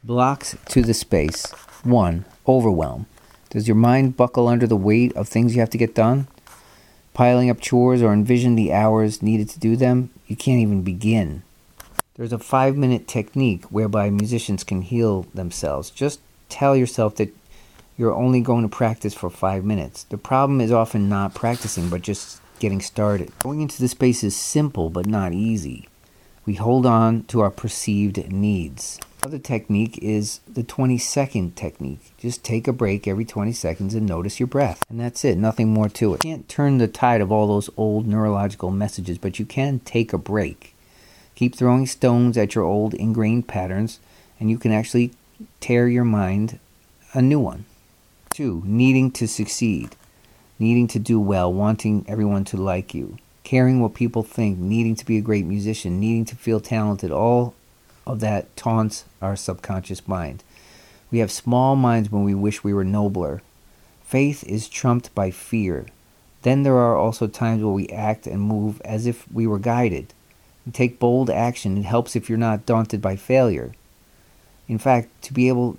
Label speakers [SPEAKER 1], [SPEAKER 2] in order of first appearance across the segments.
[SPEAKER 1] Blocks to the space. 1. Overwhelm. Does your mind buckle under the weight of things you have to get done? Piling up chores or envision the hours needed to do them? You can't even begin. There's a 5-minute technique whereby musicians can heal themselves. Just tell yourself that you're only going to practice for 5 minutes. The problem is often not practicing, but just getting started. Going into the space is simple, but not easy. We hold on to our perceived needs. Another technique is the 20-second technique. Just take a break every 20 seconds and notice your breath. And that's it, nothing more to it. You can't turn the tide of all those old neurological messages, but you can take a break. Keep throwing stones at your old ingrained patterns, and you can actually tear your mind a new one. 2. Needing to succeed. Needing to do well, wanting everyone to like you. Caring what people think, needing to be a great musician, needing to feel talented, all of that taunts our subconscious mind. We have small minds when we wish we were nobler. Faith is trumped by fear. Then there are also times where we act and move as if we were guided. We take bold action. It helps if you're not daunted by failure. In fact, to be able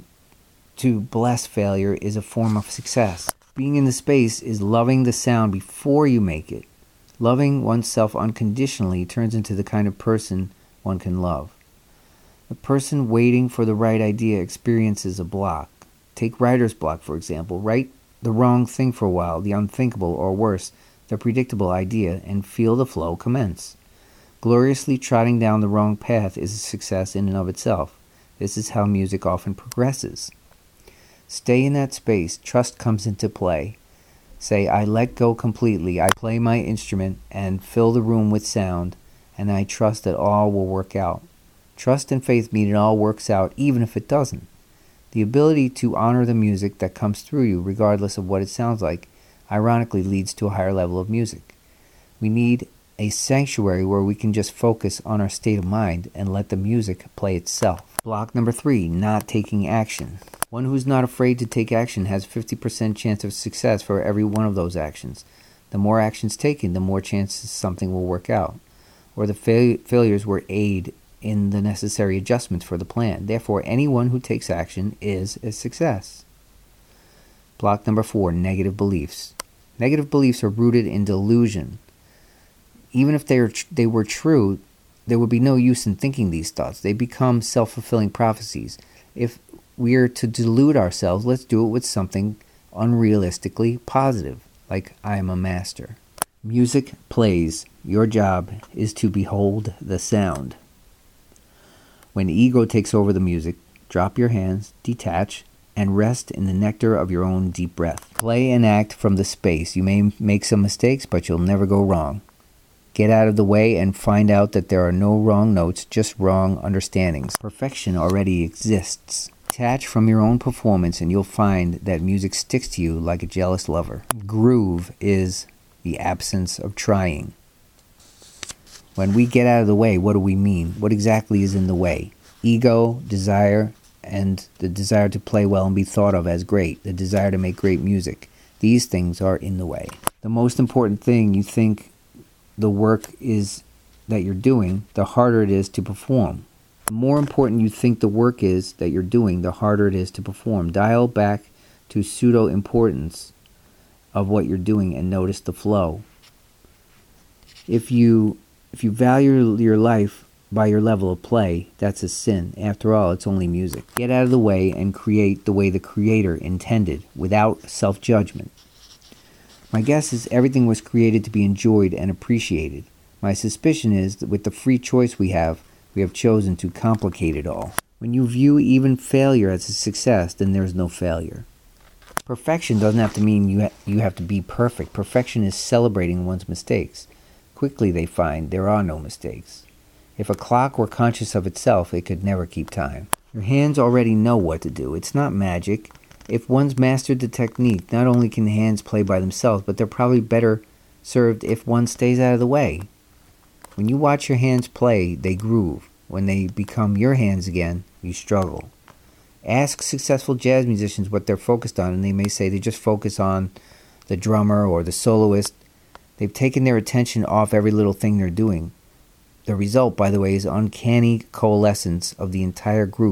[SPEAKER 1] to bless failure is a form of success. Being in the space is loving the sound before you make it. Loving oneself unconditionally turns into the kind of person one can love. The person waiting for the right idea experiences a block. Take writer's block, for example. Write the wrong thing for a while, the unthinkable, or worse, the predictable idea, and feel the flow commence. Gloriously trotting down the wrong path is a success in and of itself. This is how music often progresses. Stay in that space. Trust comes into play. Say, I let go completely. I play my instrument and fill the room with sound, and I trust that all will work out. Trust and faith mean it all works out, even if it doesn't. The ability to honor the music that comes through you, regardless of what it sounds like, ironically leads to a higher level of music. We need a sanctuary where we can just focus on our state of mind and let the music play itself. Block number 3, not taking action. One who's not afraid to take action has a 50% chance of success for every one of those actions. The more actions taken, the more chances something will work out, or the failures will aid in the necessary adjustments for the plan. Therefore, anyone who takes action is a success. Block number 4, negative beliefs. Negative beliefs are rooted in delusion. Even if they were true, there would be no use in thinking these thoughts. They become self-fulfilling prophecies. If we are to delude ourselves, let's do it with something unrealistically positive, like I am a master. Music plays. Your job is to behold the sound. When ego takes over the music, drop your hands, detach, and rest in the nectar of your own deep breath. Play and act from the space. You may make some mistakes, but you'll never go wrong. Get out of the way and find out that there are no wrong notes, just wrong understandings. Perfection already exists. Detach from your own performance and you'll find that music sticks to you like a jealous lover. Groove is the absence of trying. When we get out of the way, what do we mean? What exactly is in the way? Ego, desire, and the desire to play well and be thought of as great. The desire to make great music. These things are in the way. The most important thing you think the work is that you're doing, the harder it is to perform. The more important you think the work is that you're doing, the harder it is to perform. Dial back to pseudo-importance of what you're doing and notice the flow. If you value your life by your level of play, that's a sin. After all, it's only music. Get out of the way and create the way the Creator intended, without self-judgment. My guess is everything was created to be enjoyed and appreciated. My suspicion is that with the free choice we have chosen to complicate it all. When you view even failure as a success, then there's no failure. Perfection doesn't have to mean you have to be perfect. Perfection is celebrating one's mistakes. Quickly they find there are no mistakes. If a clock were conscious of itself, it could never keep time. Your hands already know what to do. It's not magic. If one's mastered the technique, not only can the hands play by themselves, but they're probably better served if one stays out of the way. When you watch your hands play, they groove. When they become your hands again, you struggle. Ask successful jazz musicians what they're focused on, and they may say they just focus on the drummer or the soloist. They've taken their attention off every little thing they're doing. The result, by the way, is uncanny coalescence of the entire group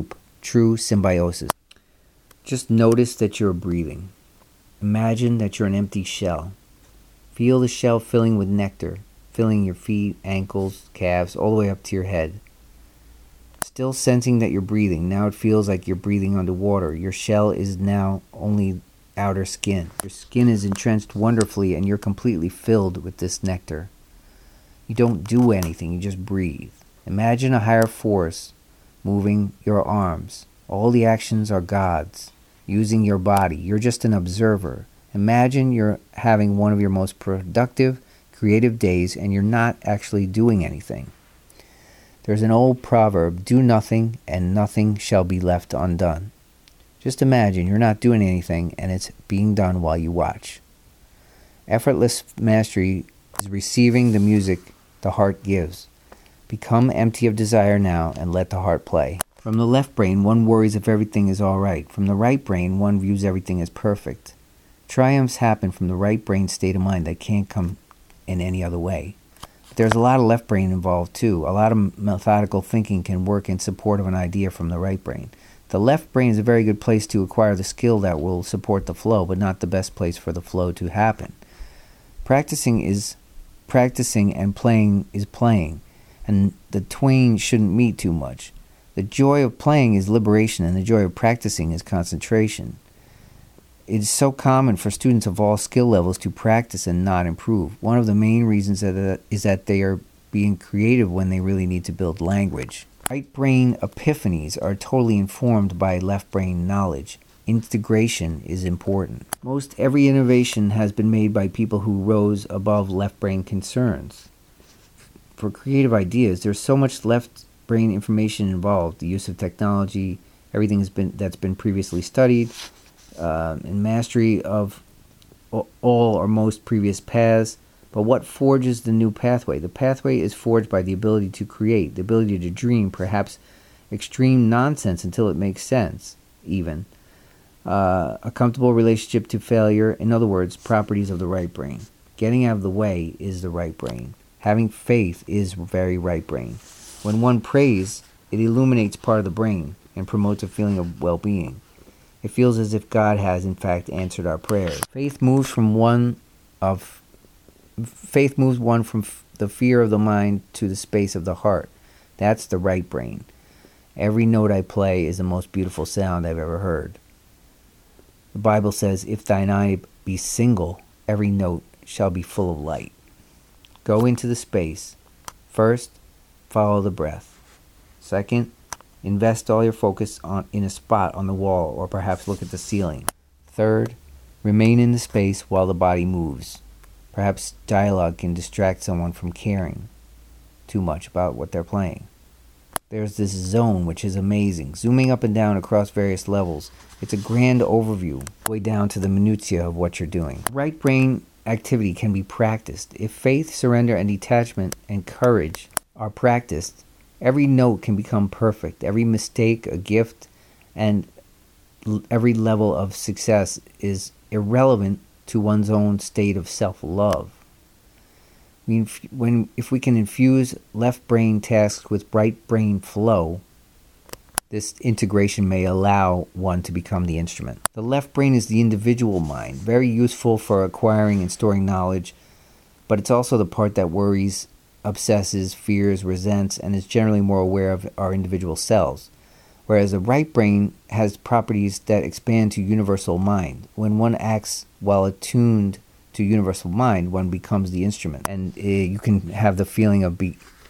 [SPEAKER 1] true symbiosis. Just notice that you're breathing. Imagine that you're an empty shell. Feel the shell filling with nectar, filling your feet, ankles, calves, all the way up to your head. Still sensing that you're breathing. Now it feels like you're breathing underwater. Your shell is now only outer skin. Your skin is entrenched wonderfully and you're completely filled with this nectar. You don't do anything, you just breathe. Imagine a higher force moving your arms. All the actions are God's, using your body. You're just an observer. Imagine you're having one of your most productive, creative days and you're not actually doing anything. There's an old proverb, do nothing and nothing shall be left undone. Just imagine you're not doing anything and it's being done while you watch. Effortless mastery is receiving the music the heart gives. Become empty of desire now and let the heart play. From the left brain, one worries if everything is all right. From the right brain, one views everything as perfect. Triumphs happen from the right brain state of mind that can't come in any other way. But there's a lot of left brain involved too. A lot of methodical thinking can work in support of an idea from the right brain. The left brain is a very good place to acquire the skill that will support the flow, but not the best place for the flow to happen. Practicing and playing is playing, and the twain shouldn't meet too much. The joy of playing is liberation, and the joy of practicing is concentration. It is so common for students of all skill levels to practice and not improve. One of the main reasons is that they are being creative when they really need to build language. Right brain epiphanies are totally informed by left brain knowledge. Integration is important. Most every innovation has been made by people who rose above left brain concerns. For creative ideas, there's so much left brain information involved. The use of technology, everything that's been previously studied, and mastery of all or most previous paths. But what forges the new pathway? The pathway is forged by the ability to create, the ability to dream, perhaps extreme nonsense until it makes sense, even. A comfortable relationship to failure, in other words, properties of the right brain. Getting out of the way is the right brain. Having faith is very right brain. When one prays, it illuminates part of the brain and promotes a feeling of well-being. It feels as if God has, in fact, answered our prayers. Faith moves one from the fear of the mind to the space of the heart. That's the right brain. Every note I play is the most beautiful sound I've ever heard. The Bible says, if thine eye be single, every note shall be full of light. Go into the space. First, follow the breath. Second, invest all your focus in a spot on the wall or perhaps look at the ceiling. Third, remain in the space while the body moves. Perhaps dialogue can distract someone from caring too much about what they're playing. There's this zone which is amazing, zooming up and down across various levels. It's a grand overview, way down to the minutiae of what you're doing. Right brain activity can be practiced. If faith, surrender, and detachment and courage are practiced, every note can become perfect. Every mistake, a gift, and every level of success is irrelevant to one's own state of self-love. If we can infuse left brain tasks with right brain flow, this integration may allow one to become the instrument. The left brain is the individual mind, very useful for acquiring and storing knowledge, but it's also the part that worries, obsesses, fears, resents, and is generally more aware of our individual selves. Whereas the right brain has properties that expand to universal mind. When one acts while attuned to universal mind, one becomes the instrument, and you can have the feeling of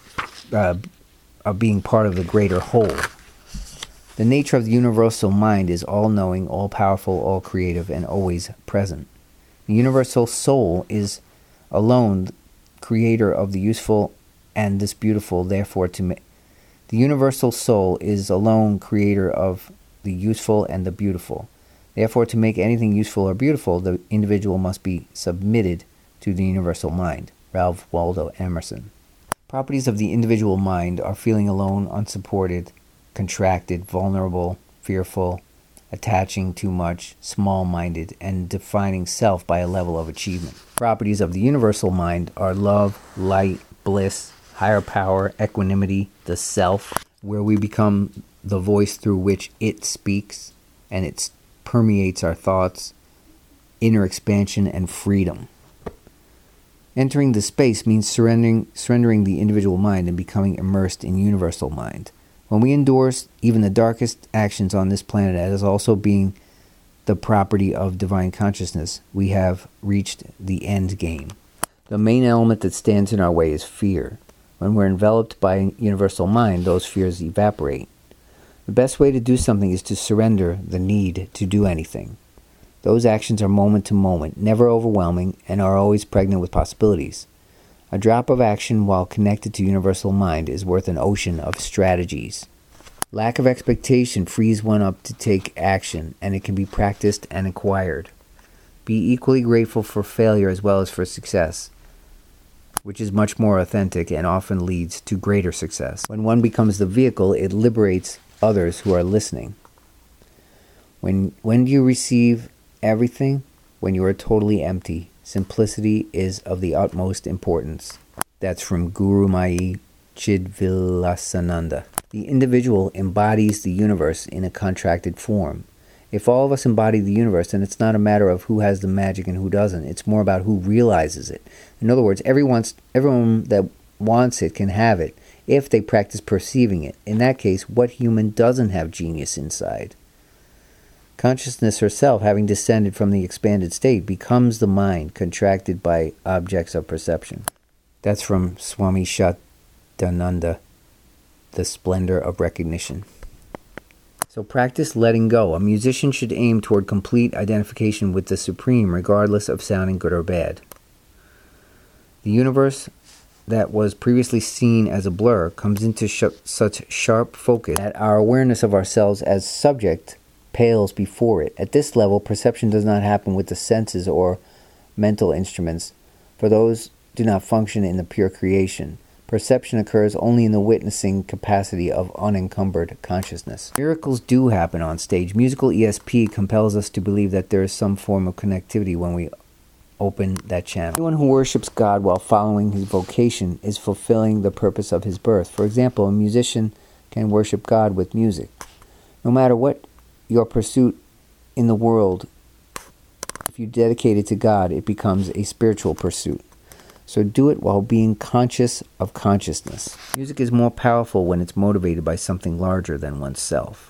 [SPEAKER 1] being part of the greater whole. The nature of the universal mind is all-knowing, all-powerful, all-creative, and always present. The universal soul is alone creator of the useful and this beautiful, therefore the universal soul is alone creator of the useful and the beautiful. Therefore, to make anything useful or beautiful, the individual must be submitted to the universal mind. Ralph Waldo Emerson. Properties of the individual mind are feeling alone, unsupported, contracted, vulnerable, fearful, attaching too much, small-minded, and defining self by a level of achievement. Properties of the universal mind are love, light, bliss, higher power, equanimity, the self, where we become the voice through which it speaks, and it permeates our thoughts, inner expansion, and freedom. Entering the space means surrendering the individual mind and becoming immersed in universal mind. When we endorse even the darkest actions on this planet as also being the property of divine consciousness, we have reached the end game. The main element that stands in our way is fear. When we're enveloped by universal mind, those fears evaporate. The best way to do something is to surrender the need to do anything. Those actions are moment to moment, never overwhelming, and are always pregnant with possibilities. A drop of action while connected to universal mind is worth an ocean of strategies. Lack of expectation frees one up to take action, and it can be practiced and acquired. Be equally grateful for failure as well as for success, which is much more authentic and often leads to greater success. When one becomes the vehicle, it liberates others who are listening. When do you receive everything? When you are totally empty. Simplicity is of the utmost importance. That's from Guru Mai Chidvilasananda. The individual embodies the universe in a contracted form. If all of us embody the universe, then it's not a matter of who has the magic and who doesn't. It's more about who realizes it. In other words, everyone that wants it can have it if they practice perceiving it. In that case, what human doesn't have genius inside? Consciousness herself, having descended from the expanded state, becomes the mind contracted by objects of perception. That's from Swami Satyananda, The Splendor of Recognition. So practice letting go. A musician should aim toward complete identification with the Supreme, regardless of sounding good or bad. The universe that was previously seen as a blur comes into such sharp focus that our awareness of ourselves as subject pales before it. At this level, perception does not happen with the senses or mental instruments, for those do not function in the pure creation. Perception occurs only in the witnessing capacity of unencumbered consciousness. Miracles do happen on stage. Musical ESP compels us to believe that there is some form of connectivity when we open that channel. Anyone who worships God while following his vocation is fulfilling the purpose of his birth. For example, a musician can worship God with music. No matter what your pursuit in the world, if you dedicate it to God, it becomes a spiritual pursuit. So do it while being conscious of consciousness. Music is more powerful when it's motivated by something larger than oneself.